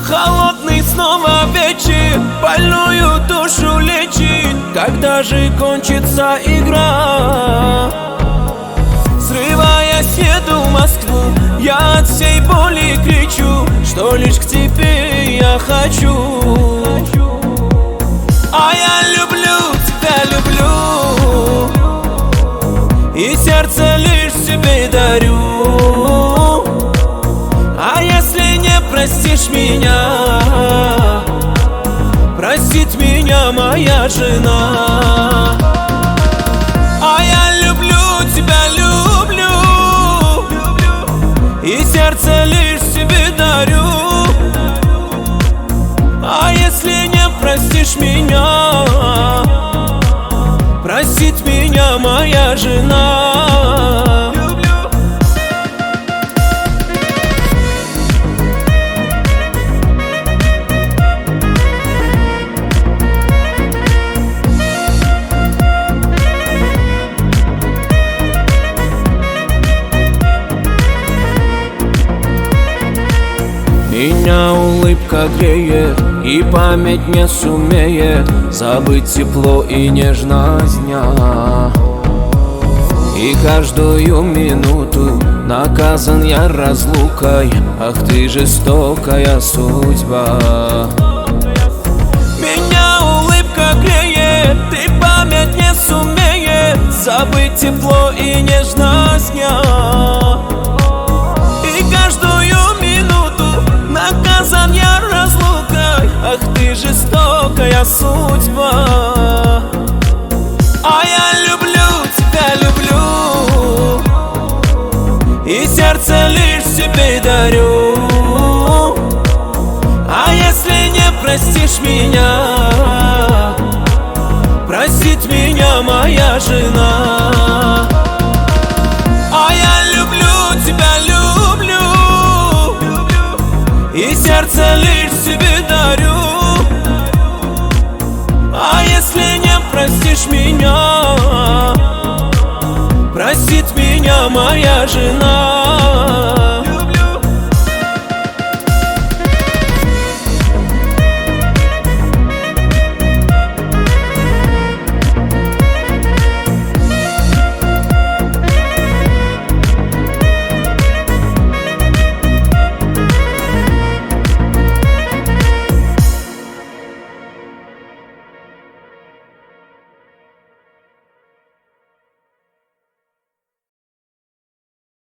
Холодный снова вечер, больную душу лечит. Когда же кончится игра? Срываясь, еду в Москву, я от всей боли кричу, что лишь к тебе я хочу. А я люблю тебя, люблю, и сердце лишь тебе дарю. А если не простишь меня, простит меня моя жена. А я люблю тебя, люблю, и сердце лишь тебе дарю. А если не простишь меня, простит меня моя жена. Меня улыбка греет, и память не сумеет забыть тепло и нежность дня. И каждую минуту наказан я разлукой, ах ты жестокая судьба. Меня улыбка греет, и память не сумеет забыть тепло и нежность дня. Наказан я разлукой, ах ты жестокая судьба. А я люблю тебя, люблю, и сердце лишь тебе дарю. А если не простишь меня, простит меня моя жена. А я люблю тебя, люблю, и сердце лишь себе дарю. А если не простишь меня, простит меня моя жена.